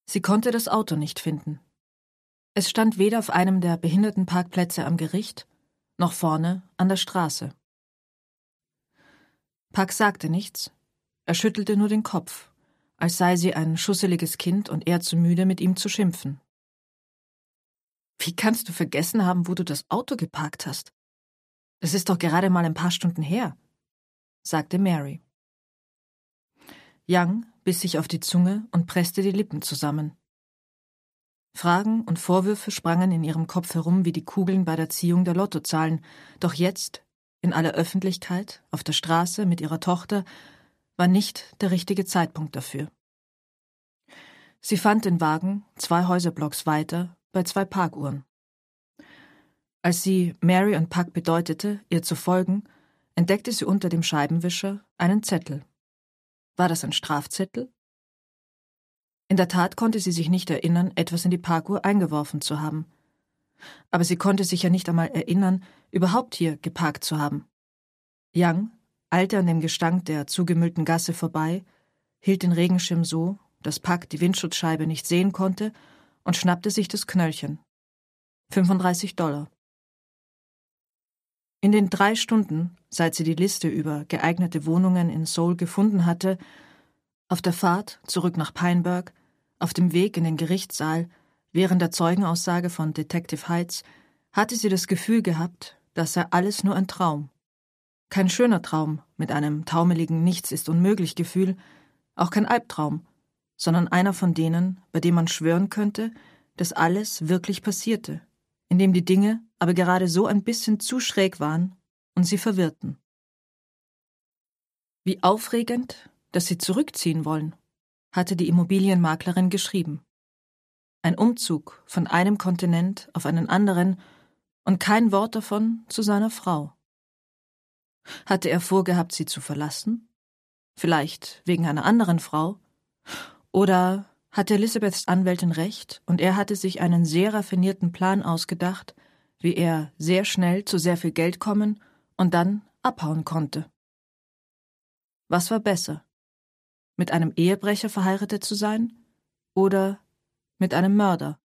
Sie konnte das Auto nicht finden. Es stand weder auf einem der Behindertenparkplätze am Gericht, noch vorne an der Straße. Puck sagte nichts, er schüttelte nur den Kopf, als sei sie ein schusseliges Kind und er zu müde, mit ihm zu schimpfen. »Wie kannst du vergessen haben, wo du das Auto geparkt hast? Das ist doch gerade mal ein paar Stunden her«, sagte Mary. Young biss sich auf die Zunge und presste die Lippen zusammen. Fragen und Vorwürfe sprangen in ihrem Kopf herum wie die Kugeln bei der Ziehung der Lottozahlen, doch jetzt, in aller Öffentlichkeit, auf der Straße mit ihrer Tochter, war nicht der richtige Zeitpunkt dafür. Sie fand den Wagen 2 Häuserblocks weiter bei 2 Parkuhren. Als sie Mary und Puck bedeutete, ihr zu folgen, entdeckte sie unter dem Scheibenwischer einen Zettel. War das ein Strafzettel? In der Tat konnte sie sich nicht erinnern, etwas in die Parkuhr eingeworfen zu haben. Aber sie konnte sich ja nicht einmal erinnern, überhaupt hier geparkt zu haben. Young eilte an dem Gestank der zugemüllten Gasse vorbei, hielt den Regenschirm so, dass Puck die Windschutzscheibe nicht sehen konnte, und schnappte sich das Knöllchen. $35. In den 3 Stunden, seit sie die Liste über geeignete Wohnungen in Seoul gefunden hatte, auf der Fahrt zurück nach Pineburg, auf dem Weg in den Gerichtssaal, während der Zeugenaussage von Detective Heights, hatte sie das Gefühl gehabt, das sei alles nur ein Traum. Kein schöner Traum mit einem taumeligen Nichts-ist-unmöglich-Gefühl, auch kein Albtraum, sondern einer von denen, bei dem man schwören könnte, dass alles wirklich passierte, in dem die Dinge aber gerade so ein bisschen zu schräg waren und sie verwirrten. Wie aufregend, dass sie zurückziehen wollen, hatte die Immobilienmaklerin geschrieben. Ein Umzug von einem Kontinent auf einen anderen und kein Wort davon zu seiner Frau. Hatte er vorgehabt, sie zu verlassen? Vielleicht wegen einer anderen Frau? Oder hatte Elizabeths Anwältin recht und er hatte sich einen sehr raffinierten Plan ausgedacht, wie er sehr schnell zu sehr viel Geld kommen und dann abhauen konnte? Was war besser? Mit einem Ehebrecher verheiratet zu sein oder mit einem Mörder?